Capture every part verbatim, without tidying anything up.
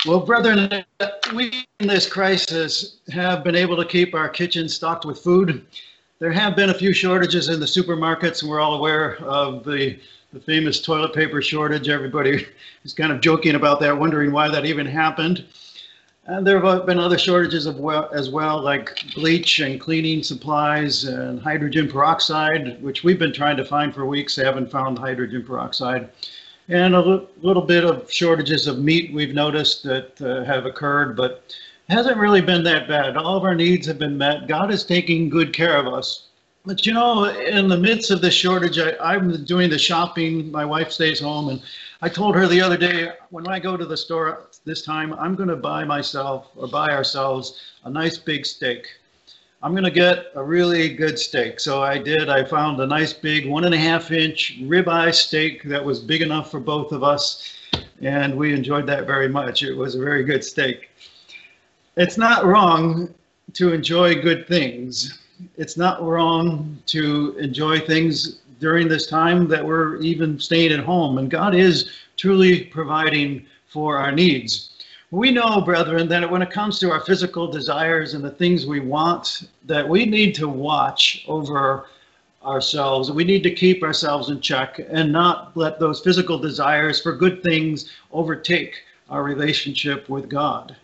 Well, brethren, we in this crisis have been able to keep our kitchens stocked with food. There have been a few shortages in the supermarkets, and we're all aware of the, the famous toilet paper shortage. Everybody is kind of joking about that, wondering why that even happened. And there have been other shortages of well, as well, like bleach and cleaning supplies and hydrogen peroxide, which we've been trying to find for weeks, haven't found hydrogen peroxide. And a little bit of shortages of meat we've noticed that uh, have occurred, but it hasn't really been that bad. All of our needs have been met. God is taking good care of us. But you know, in the midst of this shortage, I, I'm doing the shopping. My wife stays home, and I told her the other day, when I go to the store this time, I'm going to buy myself or buy ourselves a nice big steak. I'm going to get a really good steak. So I did. I found a nice big one and a half inch ribeye steak that was big enough for both of us. And we enjoyed that very much. It was a very good steak. It's not wrong to enjoy good things. It's not wrong to enjoy things during this time that we're even staying at home. And God is truly providing for our needs. We know, brethren, that when it comes to our physical desires and the things we want, that we need to watch over ourselves. We need to keep ourselves in check and not let those physical desires for good things overtake our relationship with God.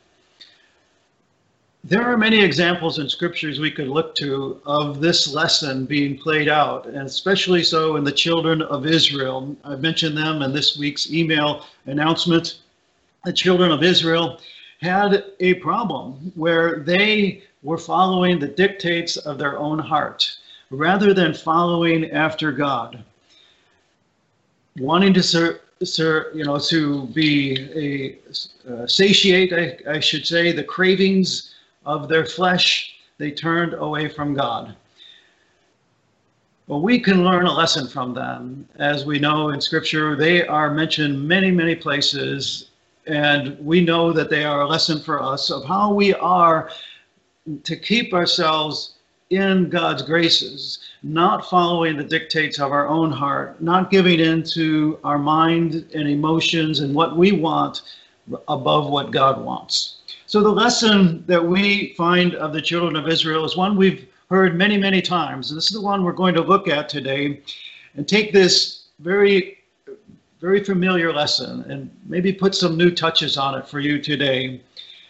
There are many examples in scriptures we could look to of this lesson being played out, and especially so in the children of Israel. I mentioned them in this week's email announcement. The children of Israel had a problem where they were following the dictates of their own heart rather than following after God, wanting to serve, serve you know, to be a uh, satiate, I, I should say, the cravings of their flesh. They turned away from God. Well, we can learn a lesson from them. As we know in Scripture, they are mentioned many, many places. And we know that they are a lesson for us of how we are to keep ourselves in God's graces, not following the dictates of our own heart, not giving in to our mind and emotions and what we want above what God wants. So the lesson that we find of the children of Israel is one we've heard many, many times. And this is the one we're going to look at today and take this very very familiar lesson and maybe put some new touches on it for you today.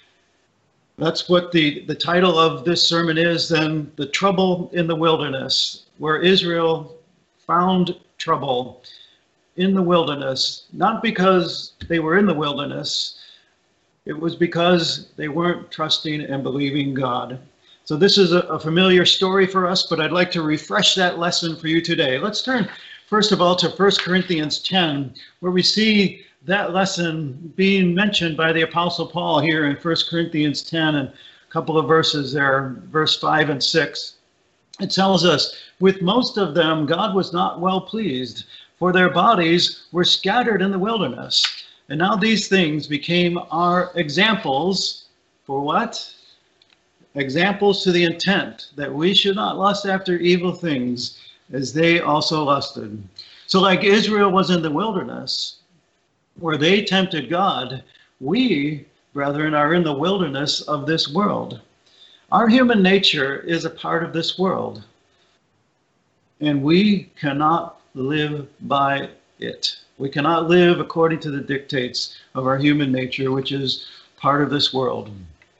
That's what the, the title of this sermon is, then, The Trouble in the Wilderness, where Israel found trouble in the wilderness, not because they were in the wilderness, it was because they weren't trusting and believing God. So this is a, a familiar story for us, but I'd like to refresh that lesson for you today. Let's turn first of all to First Corinthians ten, where we see that lesson being mentioned by the Apostle Paul here in First Corinthians ten, and a couple of verses there, verse five and six. It tells us, with most of them God was not well pleased, for their bodies were scattered in the wilderness. And now these things became our examples for what? Examples to the intent that we should not lust after evil things, as they also lusted. So like Israel was in the wilderness, where they tempted God, we, brethren, are in the wilderness of this world. Our human nature is a part of this world, and we cannot live by it. We cannot live according to the dictates of our human nature, which is part of this world.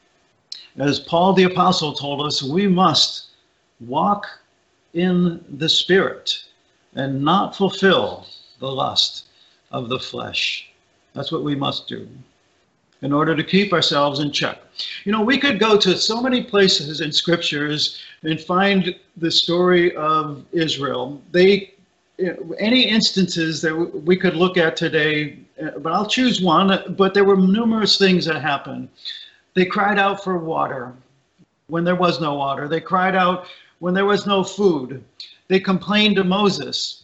As Paul the Apostle told us, we must walk in the Spirit and not fulfill the lust of the flesh. That's what we must do in order to keep ourselves in check. You know, we could go to so many places in scriptures and find the story of Israel. They, any instances that we could look at today, but I'll choose one, but there were numerous things that happened. They cried out for water when there was no water. They cried out when there was no food. They complained to Moses.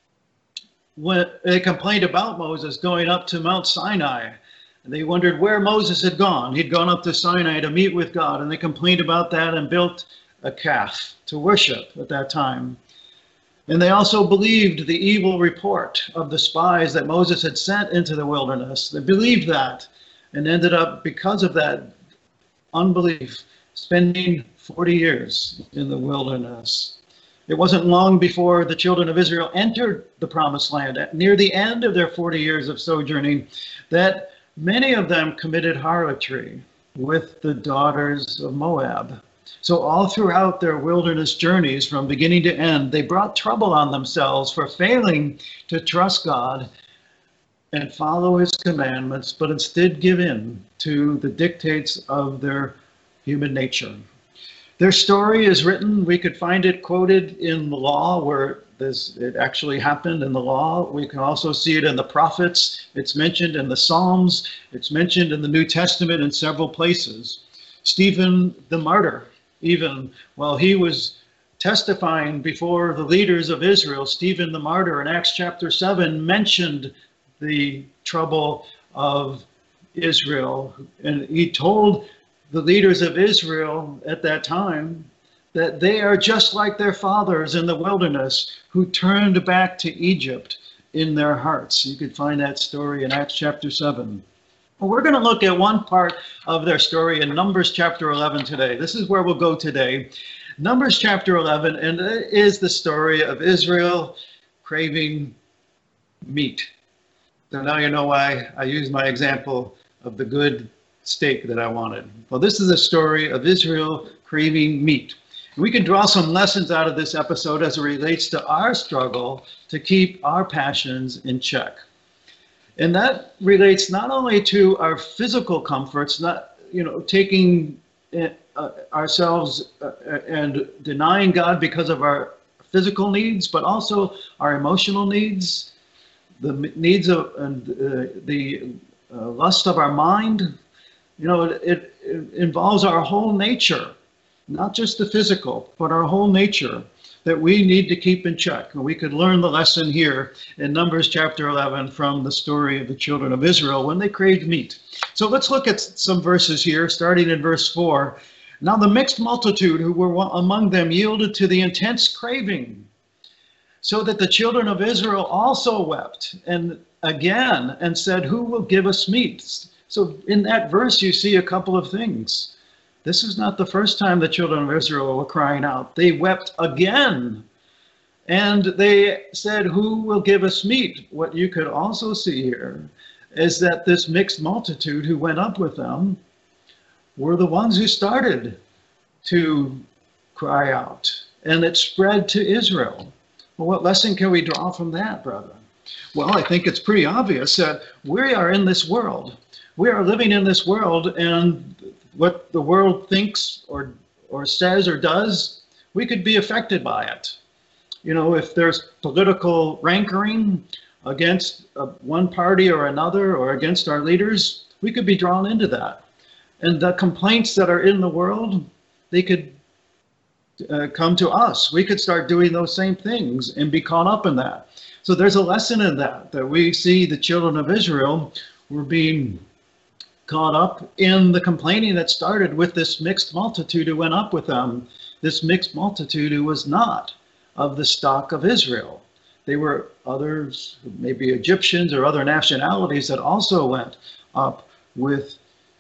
When they complained about Moses going up to Mount Sinai. And they wondered where Moses had gone. He'd gone up to Sinai to meet with God, and they complained about that and built a calf to worship at that time. And they also believed the evil report of the spies that Moses had sent into the wilderness. They believed that. and ended up, because of that unbelief, spending forty years in the wilderness. It wasn't long before the children of Israel entered the promised land, at near the end of their forty years of sojourning, that many of them committed harlotry with the daughters of Moab. So all throughout their wilderness journeys, from beginning to end, they brought trouble on themselves for failing to trust God and follow his commandments, but instead give in to the dictates of their human nature. Their story is written, we could find it quoted in the law where this, it actually happened in the law. We can also see it in the prophets. It's mentioned in the Psalms. It's mentioned in the New Testament in several places. Stephen the martyr, even while he was testifying before the leaders of Israel, Stephen the martyr in Acts chapter seven mentioned the trouble of Israel. And he told the leaders of Israel at that time that they are just like their fathers in the wilderness who turned back to Egypt in their hearts. You could find that story in Acts chapter seven. Well, we're going to look at one part of their story in Numbers chapter eleven today. This is where we'll go today. Numbers chapter eleven, and it is the story of Israel craving meat. So now you know why I use my example of the good steak that I wanted. Well, this is a story of Israel craving meat. We can draw some lessons out of this episode as it relates to our struggle to keep our passions in check. And that relates not only to our physical comforts, not, you know, taking uh, ourselves uh, and denying God because of our physical needs, but also our emotional needs, the needs of and uh, the uh, lust of our mind. You know, it, it involves our whole nature, not just the physical, but our whole nature that we need to keep in check. And we could learn the lesson here in Numbers chapter eleven from the story of the children of Israel when they craved meat. So let's look at some verses here, starting in verse four. Now the mixed multitude who were among them yielded to the intense craving, so that the children of Israel also wept and again and said, who will give us meat? So in that verse, you see a couple of things. This is not the first time the children of Israel were crying out. They wept again. And they said, who will give us meat? What you could also see here is that this mixed multitude who went up with them were the ones who started to cry out. And it spread to Israel. Well, what lesson can we draw from that, brother? Well, I think it's pretty obvious that we are in this world. We are living in this world, and what the world thinks or or says or does, we could be affected by it. You know, if there's political rancor against uh, one party or another or against our leaders, we could be drawn into that. And the complaints that are in the world, they could uh, come to us. We could start doing those same things and be caught up in that. So there's a lesson in that, that we see the children of Israel were being caught up in the complaining that started with this mixed multitude who went up with them. This mixed multitude who was not of the stock of Israel. They were others, maybe Egyptians or other nationalities that also went up with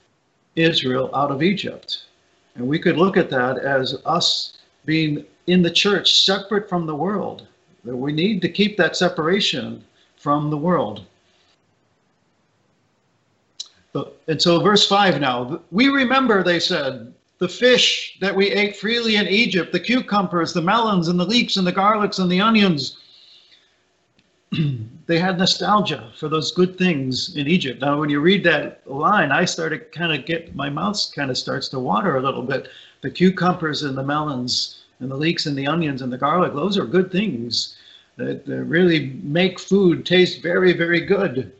Israel out of Egypt. And we could look at that as us being in the church separate from the world. That we need to keep that separation from the world. And so verse five now, we remember, they said, the fish that we ate freely in Egypt, the cucumbers, the melons, and the leeks, and the garlics, and the onions. They had nostalgia for those good things in Egypt. Now, when you read that line, I started kind of get, my mouth kind of starts to water a little bit. The cucumbers and the melons, and the leeks, and the onions, and the garlic, those are good things that, that really make food taste very, very good.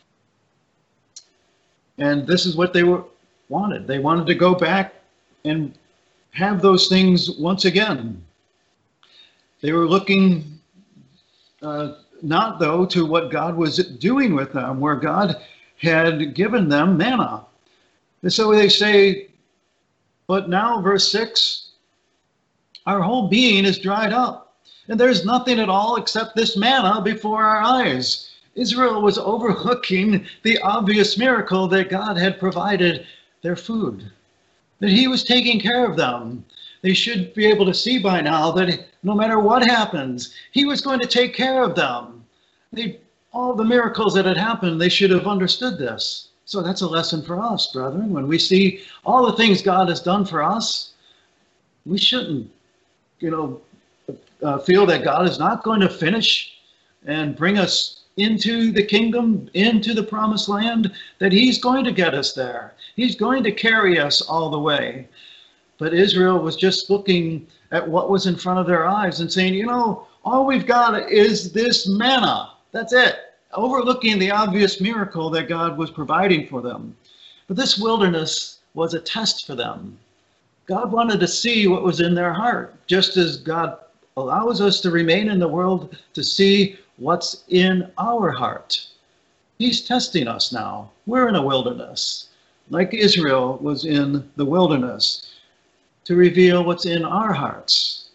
And this is what they were wanted. They wanted to go back and have those things once again. They were looking uh, not, though, to what God was doing with them, where God had given them manna. And so they say, but now, verse six, our whole being is dried up, and there's nothing at all except this manna before our eyes. Israel was overlooking the obvious miracle that God had provided their food, that he was taking care of them. They should be able to see by now that no matter what happens, he was going to take care of them. They, all the miracles that had happened, they should have understood this. So that's a lesson for us, brethren. When we see all the things God has done for us, we shouldn't, you know, uh, feel that God is not going to finish and bring us into the kingdom, into the promised land, that he's going to get us there. He's going to carry us all the way. But Israel was just looking at what was in front of their eyes and saying, you know, all we've got is this manna. That's it. Overlooking the obvious miracle that God was providing for them. But this wilderness was a test for them. God wanted to see what was in their heart, just as God allows us to remain in the world to see what's in our heart. He's testing us now. We're in a wilderness, like Israel was in the wilderness, to reveal what's in our hearts.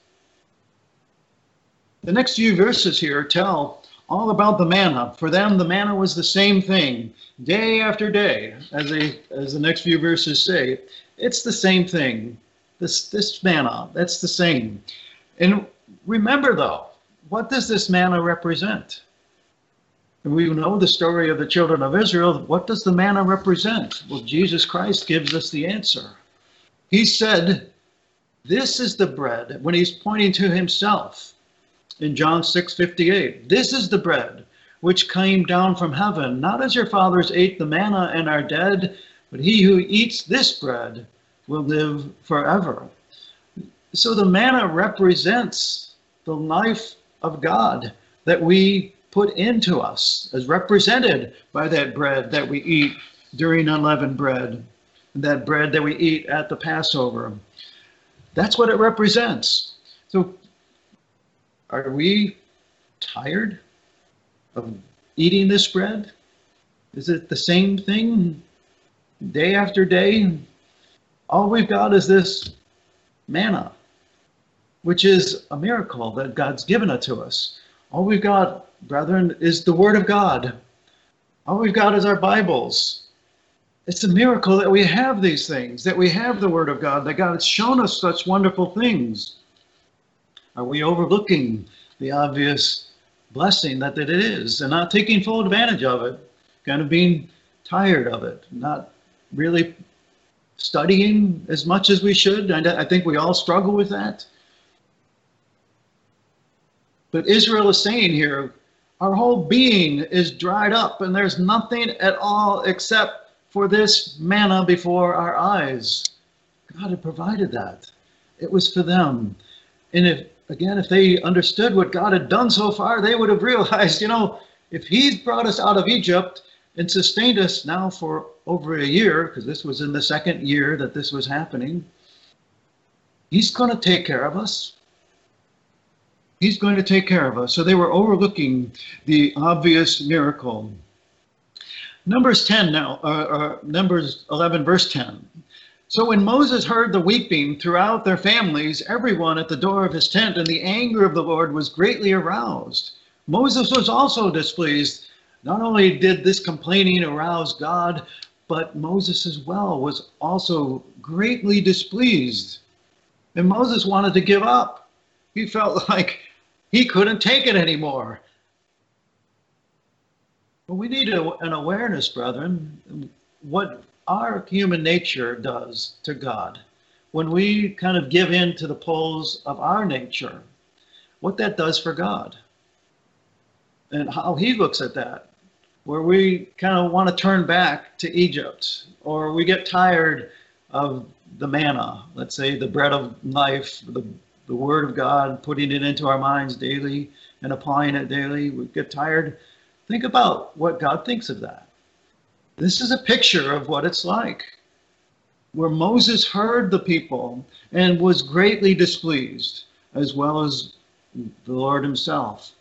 The next few verses here tell all about the manna. For them, the manna was the same thing, day after day, as, they, as the next few verses say. It's the same thing. This, this manna, that's the same. And remember, though, what does this manna represent? And we know the story of the children of Israel. What does the manna represent? Well, Jesus Christ gives us the answer. He said, this is the bread, when he's pointing to himself in John six fifty-eight. This is the bread which came down from heaven, not as your fathers ate the manna and are dead, but he who eats this bread will live forever. So the manna represents the life of God that we put into us, as represented by that bread that we eat during unleavened bread, and that bread that we eat at the Passover. That's what it represents. So are we tired of eating this bread? Is it the same thing day after day? All we've got is this manna, which is a miracle that God's given it to us. All we've got, brethren, is the Word of God. All we've got is our Bibles. It's a miracle that we have these things, that we have the Word of God, that God has shown us such wonderful things. Are we overlooking the obvious blessing that, that it is and not taking full advantage of it, kind of being tired of it, not really studying as much as we should? And I think we all struggle with that. But Israel is saying here, our whole being is dried up and there's nothing at all except for this manna before our eyes. God had provided that. It was for them. And if, again, if they understood what God had done so far, they would have realized, you know, if he's brought us out of Egypt and sustained us now for over a year, because this was in the second year that this was happening, he's going to take care of us. He's going to take care of us. So they were overlooking the obvious miracle. Numbers ten now, uh, uh, Numbers eleven, verse ten. So when Moses heard the weeping throughout their families, everyone at the door of his tent, and the anger of the Lord was greatly aroused. Moses was also displeased. Not only did this complaining arouse God, but Moses as well was also greatly displeased. And Moses wanted to give up. He felt like he couldn't take it anymore. But we need a, an awareness, brethren, what our human nature does to God. When we kind of give in to the pulls of our nature, what that does for God. And how he looks at that. Where we kind of want to turn back to Egypt, or we get tired of the manna, let's say the bread of life, the, the word of God, putting it into our minds daily and applying it daily. We get tired. Think about what God thinks of that. This is a picture of what it's like, where Moses heard the people and was greatly displeased, as well as the Lord himself.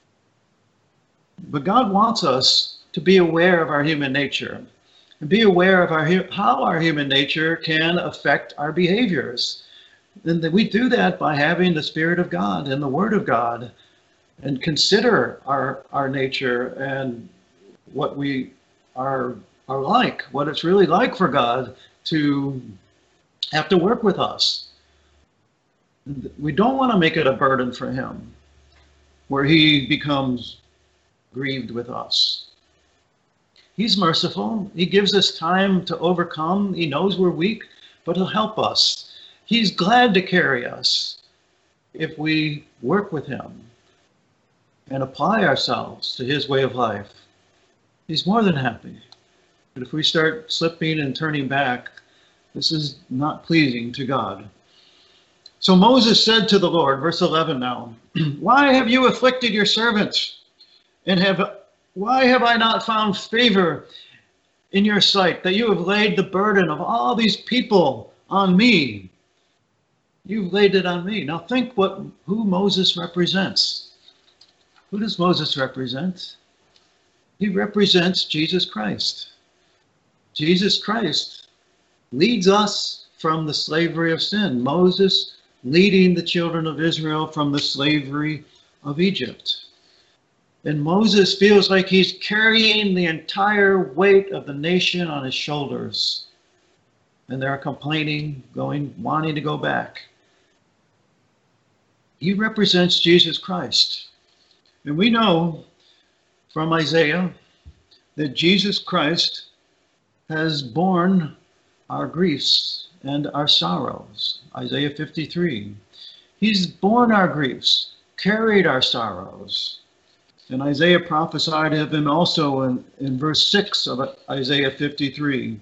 But God wants us to be aware of our human nature and be aware of our how our human nature can affect our behaviors. And we do that by having the Spirit of God and the Word of God and consider our, our nature and what we are, are like, what it's really like for God to have to work with us. We don't want to make it a burden for him, where he becomes grieved with us. He's merciful. He gives us time to overcome. He knows we're weak, but he'll help us. He's glad to carry us if we work with him and apply ourselves to his way of life. He's more than happy. But if we start slipping and turning back, this is not pleasing to God. So Moses said to the Lord, verse eleven now, why have you afflicted your servant? And have why have I not found favor in your sight, that you have laid the burden of all these people on me? You've laid it on me. Now think what who Moses represents. Who does Moses represent? He represents Jesus Christ. Jesus Christ leads us from the slavery of sin. Moses leading the children of Israel from the slavery of Egypt. And Moses feels like he's carrying the entire weight of the nation on his shoulders. And they're complaining, going, wanting to go back. He represents Jesus Christ. And we know from Isaiah that Jesus Christ has borne our griefs and our sorrows. Isaiah fifty-three. He's borne our griefs, carried our sorrows. And Isaiah prophesied of him also in, in verse six of Isaiah fifty-three.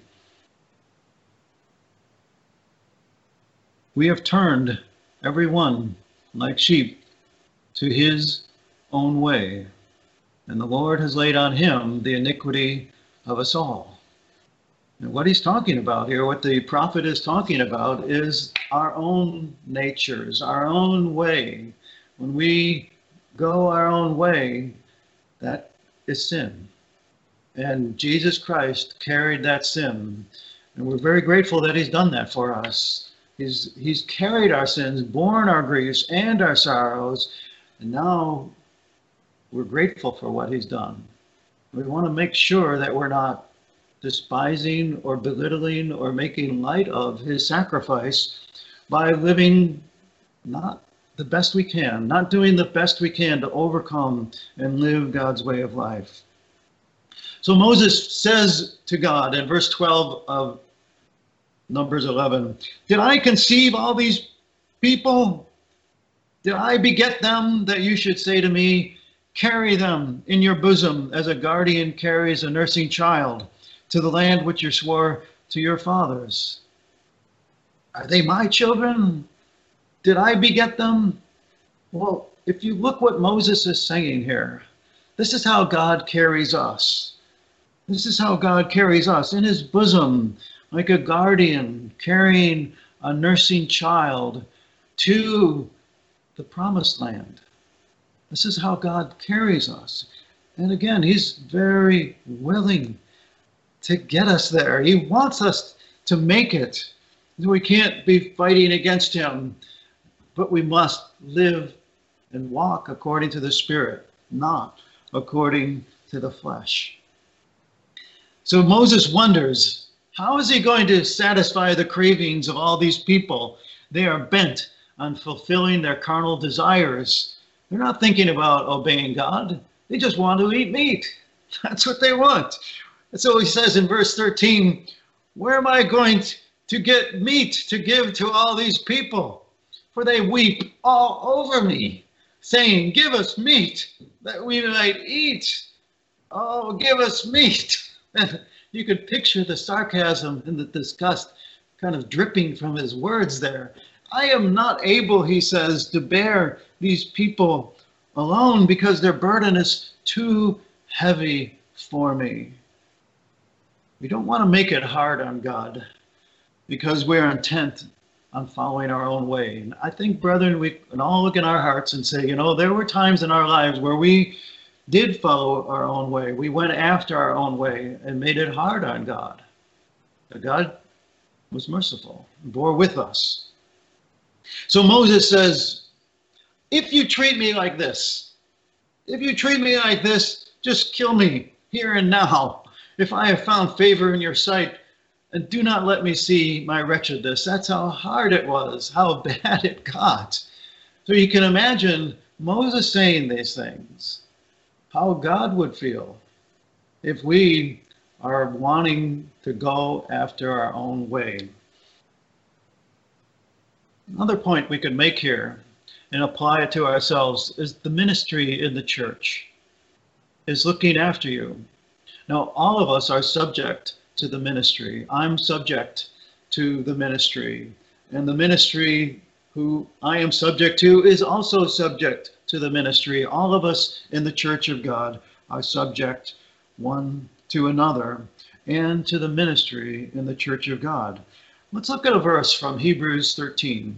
We have turned every one like sheep to his own way, and the Lord has laid on him the iniquity of us all. And what he's talking about here, what the prophet is talking about, is our own natures, our own way. When we go our own way, that is sin. And Jesus Christ carried that sin. And we're very grateful that he's done that for us. He's, he's carried our sins, borne our griefs and our sorrows, and now we're grateful for what he's done. We want to make sure that we're not despising or belittling or making light of his sacrifice by living not the best we can, not doing the best we can to overcome and live God's way of life. So Moses says to God in verse twelve of Numbers eleven, did I conceive all these people? Did I beget them that you should say to me, carry them in your bosom as a guardian carries a nursing child to the land which you swore to your fathers? Are they my children? Did I beget them? Well, if you look what Moses is saying here, this is how God carries us. This is how God carries us in his bosom, like a guardian carrying a nursing child to the promised land. This is how God carries us. And again, he's very willing to get us there. He wants us to make it. We can't be fighting against him, but we must live and walk according to the Spirit, not according to the flesh. So Moses wonders, how is he going to satisfy the cravings of all these people? They are bent on fulfilling their carnal desires. They're not thinking about obeying God. They just want to eat meat. That's what they want. And so he says in verse thirteen, where am I going to get meat to give to all these people? For they weep all over me, saying, give us meat that we might eat. Oh, give us meat. And you could picture the sarcasm and the disgust kind of dripping from his words there. I am not able, he says, to bear these people alone because their burden is too heavy for me. We don't want to make it hard on God because we're intent on following our own way. And I think, brethren, we can all look in our hearts and say, you know, there were times in our lives where we did follow our own way. We went after our own way and made it hard on God. But God was merciful and bore with us. So Moses says, if you treat me like this, If you treat me like this, just kill me here and now. If I have found favor in your sight, and do not let me see my wretchedness. That's how hard it was, how bad it got. So you can imagine Moses saying these things, how God would feel if we are wanting to go after our own way. Another point we could make here and apply it to ourselves is the ministry in the church is looking after you. Now, all of us are subject to the ministry. I'm subject to the ministry, and the ministry who I am subject to is also subject to the ministry. All of us in the Church of God are subject one to another and to the ministry in the Church of God. Let's look at a verse from Hebrews thirteen.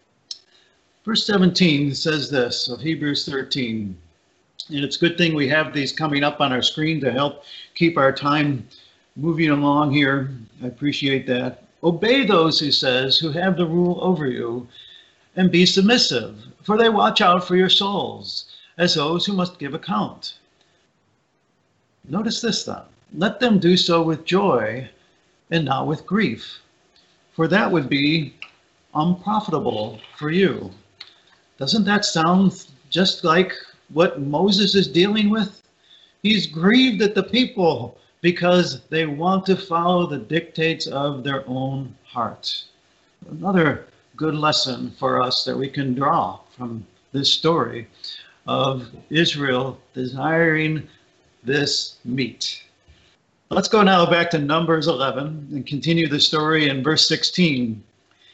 Verse seventeen says this of Hebrews thirteen, and it's a good thing we have these coming up on our screen to help keep our time moving along here. I appreciate that. Obey those, he says, who have the rule over you, and be submissive, for they watch out for your souls, as those who must give account. Notice this then. Let them do so with joy and not with grief, for that would be unprofitable for you. Doesn't that sound just like what Moses is dealing with? He's grieved at the people because they want to follow the dictates of their own heart. Another good lesson for us that we can draw from this story of Israel desiring this meat. Let's go now back to Numbers eleven and continue the story in verse sixteen.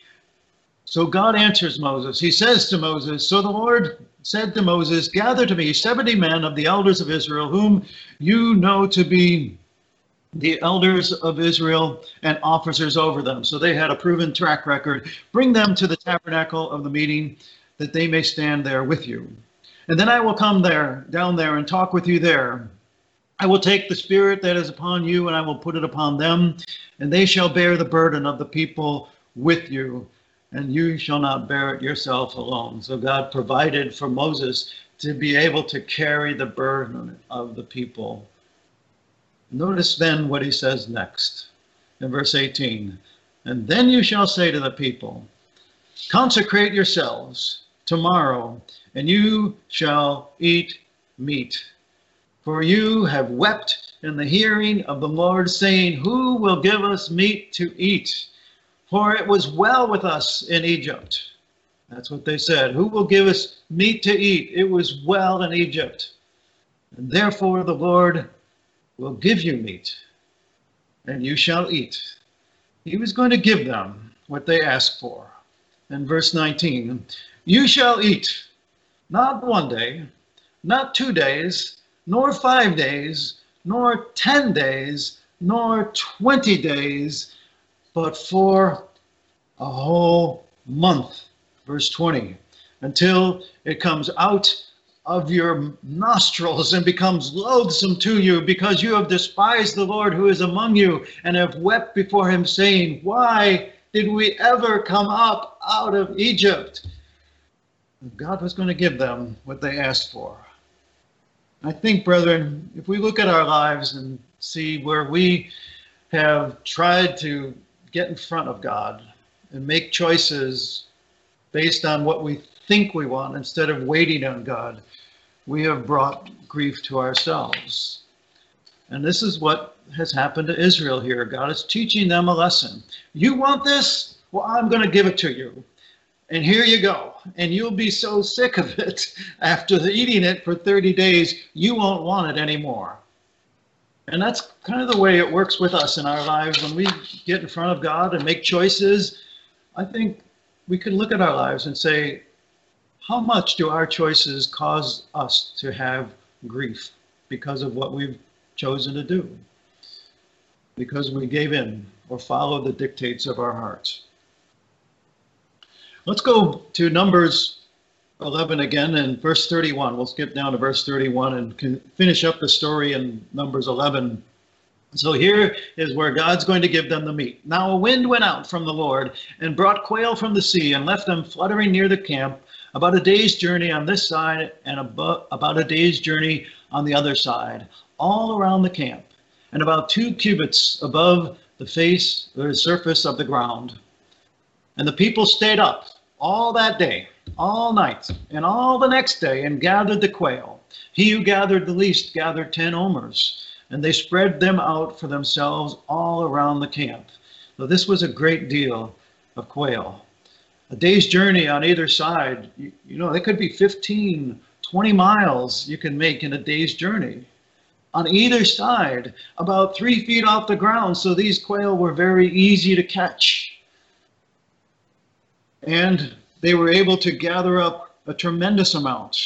So God answers Moses. He says to Moses, so the Lord said to Moses, gather to me seventy men of the elders of Israel, whom you know to be the elders of Israel and officers over them. So they had a proven track record. Bring them to the tabernacle of the meeting, that they may stand there with you. And then I will come there, down there, and talk with you there. I will take the spirit that is upon you, and I will put it upon them, and they shall bear the burden of the people with you, and you shall not bear it yourself alone. So God provided for Moses to be able to carry the burden of the people. Notice then what he says next in verse eighteen. And then you shall say to the people, consecrate yourselves tomorrow, and you shall eat meat. For you have wept in the hearing of the Lord, saying, who will give us meat to eat? For it was well with us in Egypt. That's what they said. Who will give us meat to eat? It was well in Egypt. And therefore the Lord will give you meat, and you shall eat. He was going to give them what they asked for. In verse nineteen, you shall eat, not one day, not two days, nor five days, nor ten days, nor twenty days, but for a whole month. Verse twenty, until it comes out of your nostrils and becomes loathsome to you, because you have despised the Lord who is among you, and have wept before him, saying, why did we ever come up out of Egypt? God was going to give them what they asked for. I think, brethren, if we look at our lives and see where we have tried to get in front of God and make choices based on what we think we want instead of waiting on God, we have brought grief to ourselves. And this is what has happened to Israel here. God is teaching them a lesson. You want this? Well, I'm going to give it to you. And here you go. And you'll be so sick of it after eating it for thirty days, you won't want it anymore. And that's kind of the way it works with us in our lives. When we get in front of God and make choices, I think we can look at our lives and say, how much do our choices cause us to have grief because of what we've chosen to do? Because we gave in or followed the dictates of our hearts. Let's go to Numbers eleven again and verse thirty-one. We'll skip down to verse thirty-one and can finish up the story in Numbers eleven. So here is where God's going to give them the meat. Now a wind went out from the Lord and brought quail from the sea and left them fluttering near the camp about a day's journey on this side and about, about a day's journey on the other side, all around the camp, and about two cubits above the face or the surface of the ground. And the people stayed up all that day, all night, and all the next day, and gathered the quail. He who gathered the least gathered ten omers, and they spread them out for themselves all around the camp. So this was a great deal of quail. A day's journey on either side, you, you know, it could be fifteen, twenty miles you can make in a day's journey. On either side, about three feet off the ground, so these quail were very easy to catch. And they were able to gather up a tremendous amount.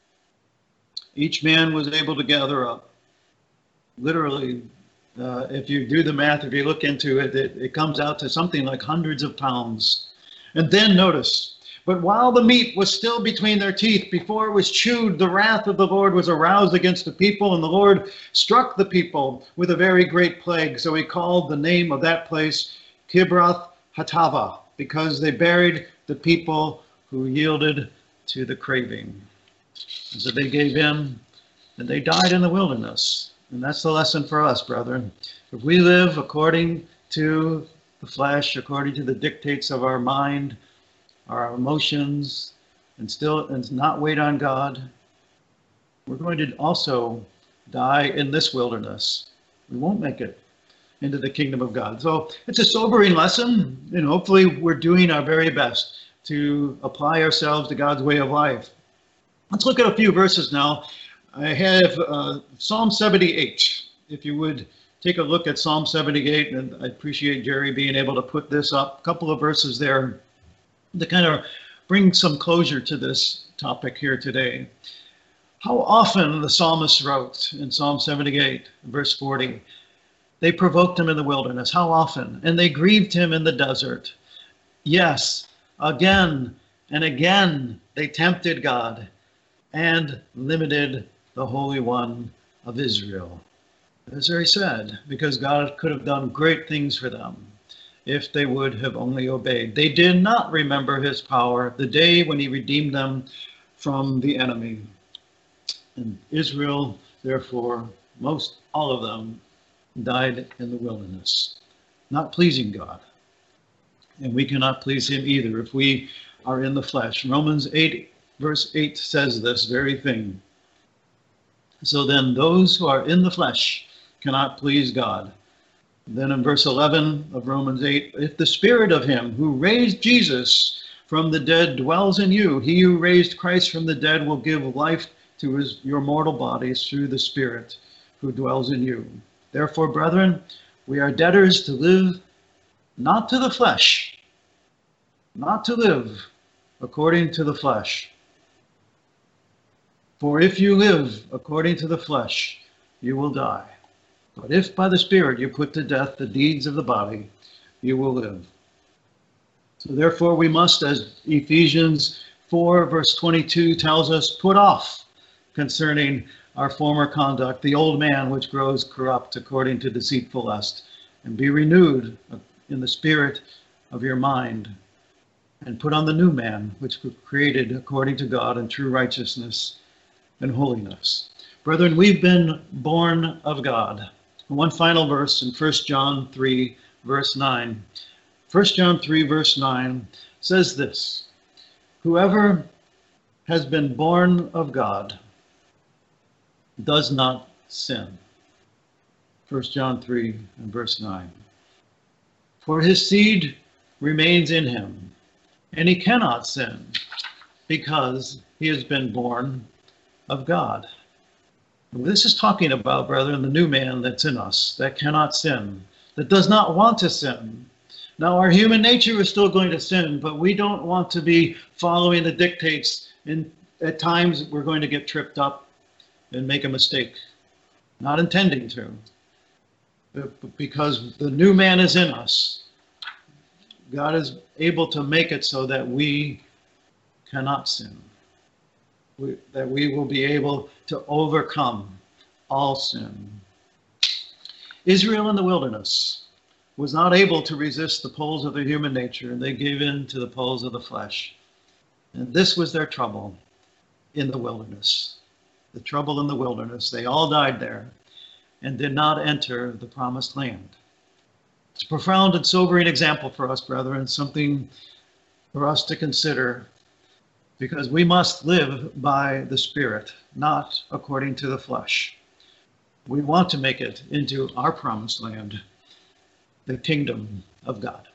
Each man was able to gather up, literally, uh, if you do the math, if you look into it, it, it comes out to something like hundreds of pounds. And then notice, but while the meat was still between their teeth, before it was chewed, the wrath of the Lord was aroused against the people, and the Lord struck the people with a very great plague. So he called the name of that place Kibroth Hattaavah, because they buried the people who yielded to the craving. And so they gave in, and they died in the wilderness. And that's the lesson for us, brethren. If we live according to the flesh, according to the dictates of our mind, our emotions, and still and not wait on God, we're going to also die in this wilderness. We won't make it into the kingdom of God. So it's a sobering lesson, and hopefully we're doing our very best to apply ourselves to God's way of life. Let's look at a few verses now. I have uh, Psalm seventy-eight. If you would take a look at Psalm seventy-eight, and I appreciate Jerry being able to put this up. A couple of verses there to kind of bring some closure to this topic here today. How often the psalmist wrote in Psalm seventy-eight, verse forty, they provoked him in the wilderness. How often? And they grieved him in the desert. Yes, again and again they tempted God and limited the Holy One of Israel. It's very sad, because God could have done great things for them if they would have only obeyed. They did not remember his power, the day when he redeemed them from the enemy. And Israel, therefore, most all of them died in the wilderness, not pleasing God. And we cannot please him either if we are in the flesh. Romans eight, verse eight says this very thing. So then those who are in the flesh cannot please God. Then in verse eleven of Romans eight, if the spirit of him who raised Jesus from the dead dwells in you, he who raised Christ from the dead will give life to his, your mortal bodies through the Spirit who dwells in you. Therefore, brethren, we are debtors to live not to the flesh, not to live according to the flesh. For if you live according to the flesh, you will die. But if by the Spirit you put to death the deeds of the body, you will live. So therefore we must, as Ephesians four verse twenty-two tells us, put off concerning our former conduct the old man which grows corrupt according to deceitful lust, and be renewed in the spirit of your mind, and put on the new man which was created according to God in true righteousness and holiness. Brethren, we've been born of God. One final verse in First John three, verse nine. First John three, verse nine says this, whoever has been born of God does not sin. First John three, and verse nine. For his seed remains in him, and he cannot sin, because he has been born of God. This is talking about, brethren, the new man that's in us, that cannot sin, that does not want to sin. Now, our human nature is still going to sin, but we don't want to be following the dictates. And at times, we're going to get tripped up and make a mistake, not intending to, but because the new man is in us. God is able to make it so that we cannot sin. We, that we will be able to overcome all sin. Israel in the wilderness was not able to resist the pulls of their human nature, and they gave in to the pulls of the flesh. And this was their trouble in the wilderness. The trouble in the wilderness. They all died there and did not enter the promised land. It's a profound and sobering example for us, brethren, something for us to consider, because we must live by the Spirit, not according to the flesh. We want to make it into our promised land, the kingdom of God.